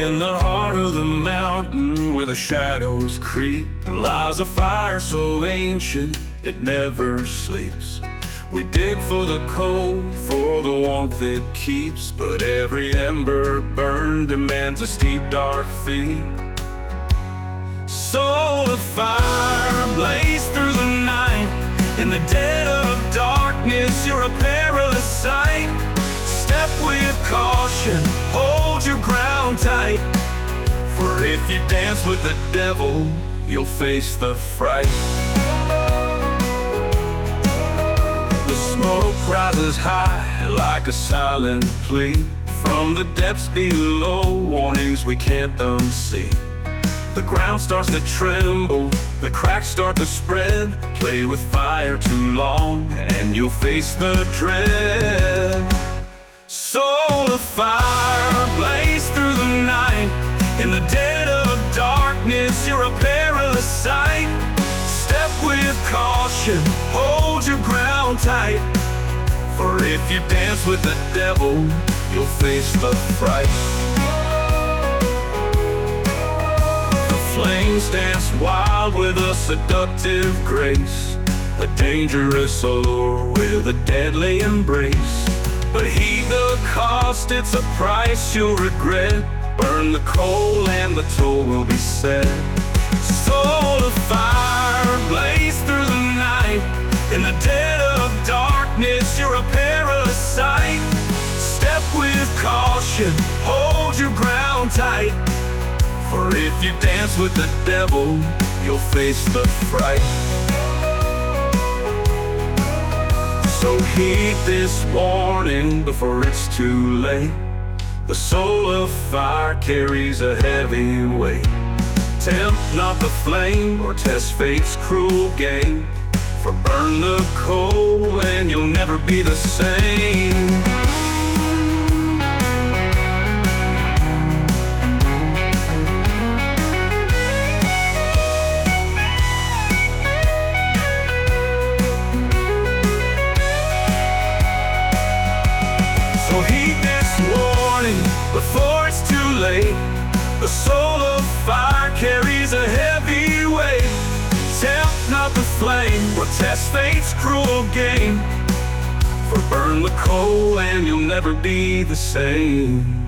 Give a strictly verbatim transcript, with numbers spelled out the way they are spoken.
In the heart of the mountain where the shadows creep lies a fire so ancient it never sleeps. We dig for the cold, for the warmth it keeps, but every ember burned demands a steep dark fee. So the fire blazed through the night. In the dead of darkness you're a perilous sight. Step with caution, hold your ground tight, for if you dance with the devil, you'll face the fright. The smoke rises high like a silent plea. From the depths below, warnings we can't unsee. The ground starts to tremble, the cracks start to spread. Play with fire too long, and you'll face the dread. So the fire blazed through the night. In the dead of darkness, you're a perilous sight. Step with caution, hold your ground tight, for if you dance with the devil, you'll face the fright. Flames dance wild with a seductive grace, a dangerous allure with a deadly embrace. But heed the cost, it's a price you'll regret. Burn the coal and the toll will be set. So the fire blazed through the night. In the dead of darkness you're a perilous sight. Step with caution, hold your ground tight, for if you dance with the devil, you'll face the fright. So heed this warning before it's too late. The soul of fire carries a heavy weight. Tempt not the flame or test fate's cruel game, for burn the coal and you'll never be the same. So heed this warning before it's too late. The soul of fire carries a heavy weight. Tempt not the flame or test fate's cruel game, for burn the coal and you'll never be the same.